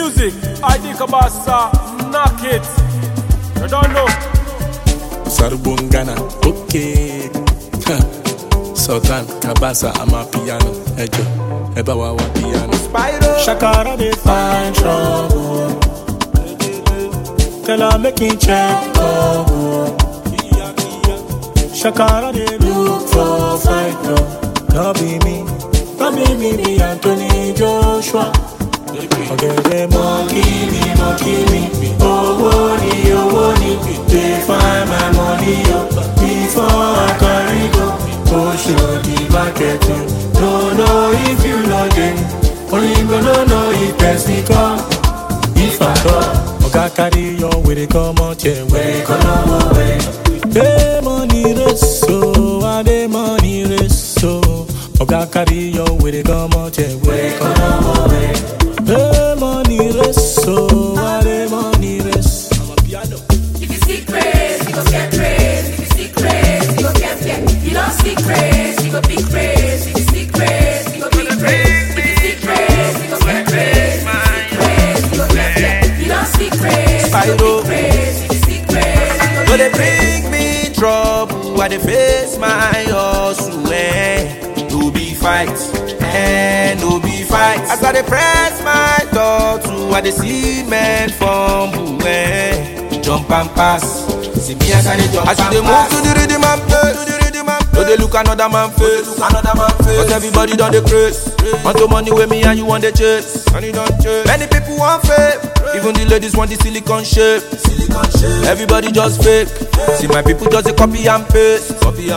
Music, ID Kabasa, knock it. You don't know. Sarubungana, okay. Sultan Kabasa, I'm a piano. Ejo, Ebawa piano. Shakara they find trouble. Tell her make it check trouble. Shakara they look for fight though. Don't be me, be Anthony Joshua. Forget them monkey me. Oh, money, they find my money up before I carry go. Oh, show the market you. Don't know if you know them. Only gonna know if person come. If I come, Oga carry your way they come out here. Where they come away. They money rest so, and they money rest so. Oga carry your way they come out here. Where they come away. They money rest so, and they money rest. If you see praise, you go get praise. If you see praise, you go get. You don't see praise, you go big praise. If you see praise, you go big praise. If you see praise, you go get praise. If you see praise, you go get. You don't see praise, you go big praise. If you see praise, you go. So they bring me trouble while they face my hustle. No be fight, no be fight. As I they press my thoughts, while they see men fumble. Jump and pass. See me as I they jump. As they move to the rhythm and play. No, they look another man face. Cause everybody done the craze. Want the money with me and you want the chase. Many people want fame. Even the ladies want the silicone shape. Everybody just fake. See my people just a copy and paste.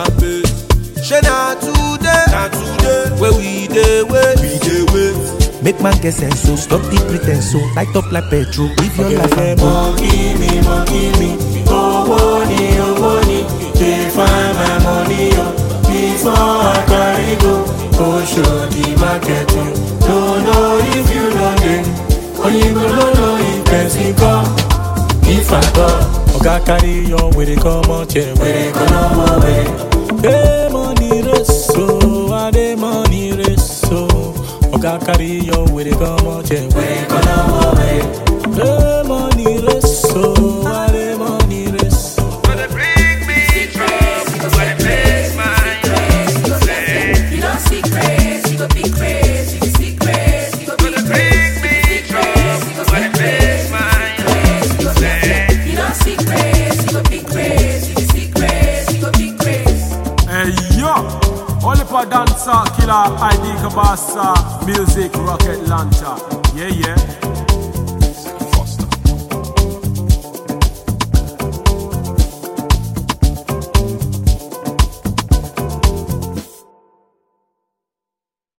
She not today. Where we dey wait. Make man get sense, so stop the pretense, so light up like petrol. Live your life and monkey me. Oh, money, they find my money up before I carry go. Oh, show the market you. Don't know if you know them. Only gonna know if person come. If I come, Oga carry your way they come out here. Where they come away. They money rest so, and they money rest so. Oga carry your way they come out here. Where they come away. They money rest so, and they money rest so. they bring me trouble, why they face my hustle. You don't see praise, you go big praise. If you see praise, you go big praise. Bring me trouble, why they face my hustle. You don't see praise, you go big praise. If you see praise, you go big praise. Hey yo, only for dancer, killer, ID Kabasa, music, rocket launcher. Yeah.